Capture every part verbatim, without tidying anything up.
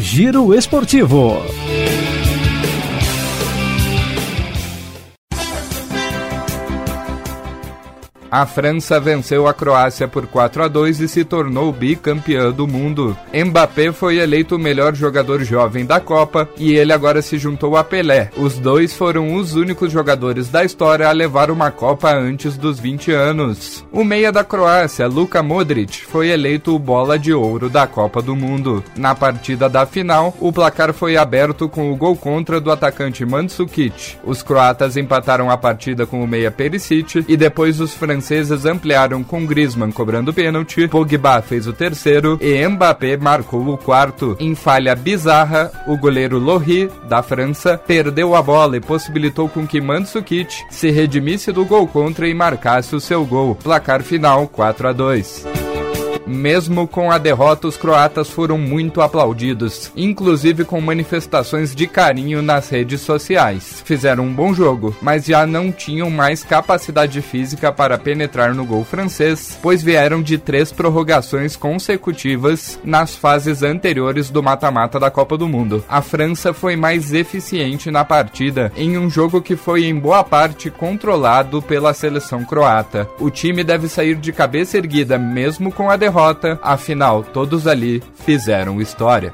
Giro Esportivo. A França venceu a Croácia por quatro a dois e se tornou bicampeã do mundo. Mbappé foi eleito o melhor jogador jovem da Copa e ele agora se juntou a Pelé. Os dois foram os únicos jogadores da história a levar uma Copa antes dos vinte anos. O meia da Croácia, Luka Modric, foi eleito o bola de ouro da Copa do Mundo. Na partida da final, o placar foi aberto com o gol contra do atacante Mandzukic. Os croatas empataram a partida com o meia Perisic e depois os franceses franceses ampliaram com Griezmann cobrando pênalti, Pogba fez o terceiro e Mbappé marcou o quarto. Em falha bizarra, o goleiro Lohri, da França, perdeu a bola e possibilitou com que Mandzukic se redimisse do gol contra e marcasse o seu gol. Placar final quatro a dois. Mesmo com a derrota, os croatas foram muito aplaudidos, inclusive com manifestações de carinho nas redes sociais. Fizeram um bom jogo, mas já não tinham mais capacidade física para penetrar no gol francês, pois vieram de três prorrogações consecutivas nas fases anteriores do mata-mata da Copa do Mundo. A França foi mais eficiente na partida, em um jogo que foi em boa parte controlado pela seleção croata. O time deve sair de cabeça erguida mesmo com a derrota. Afinal, todos ali fizeram história.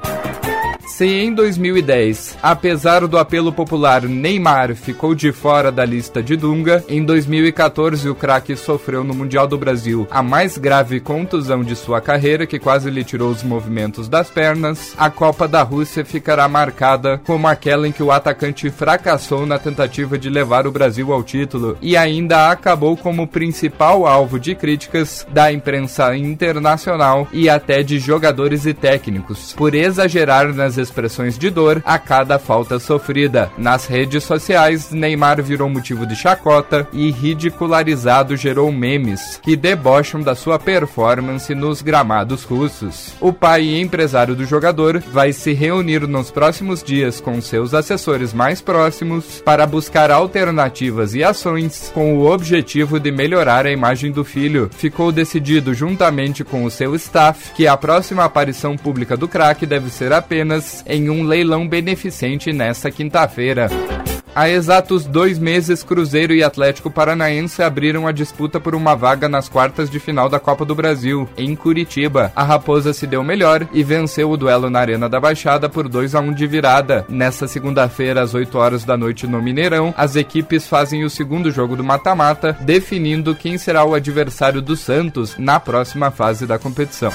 Se em dois mil e dez, apesar do apelo popular, Neymar ficou de fora da lista de Dunga, em dois mil e quatorze o craque sofreu no Mundial do Brasil a mais grave contusão de sua carreira, que quase lhe tirou os movimentos das pernas. A Copa da Rússia ficará marcada como aquela em que o atacante fracassou na tentativa de levar o Brasil ao título e ainda acabou como principal alvo de críticas da imprensa internacional e até de jogadores e técnicos, por exagerar nas expressões de dor a cada falta sofrida. Nas redes sociais, Neymar virou motivo de chacota e ridicularizado gerou memes que debocham da sua performance nos gramados russos. O pai e empresário do jogador vai se reunir nos próximos dias com seus assessores mais próximos para buscar alternativas e ações com o objetivo de melhorar a imagem do filho. Ficou decidido juntamente com o seu staff que a próxima aparição pública do craque deve ser apenas em um leilão beneficente nesta quinta-feira. Há exatos dois meses, Cruzeiro e Atlético Paranaense abriram a disputa por uma vaga nas quartas de final da Copa do Brasil, em Curitiba. A Raposa se deu melhor e venceu o duelo na Arena da Baixada por dois a um de virada. Nesta segunda-feira, às oito horas da noite no Mineirão, as equipes fazem o segundo jogo do mata-mata, definindo quem será o adversário do Santos na próxima fase da competição.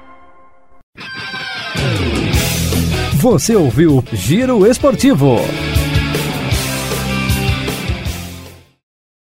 Você ouviu Giro Esportivo.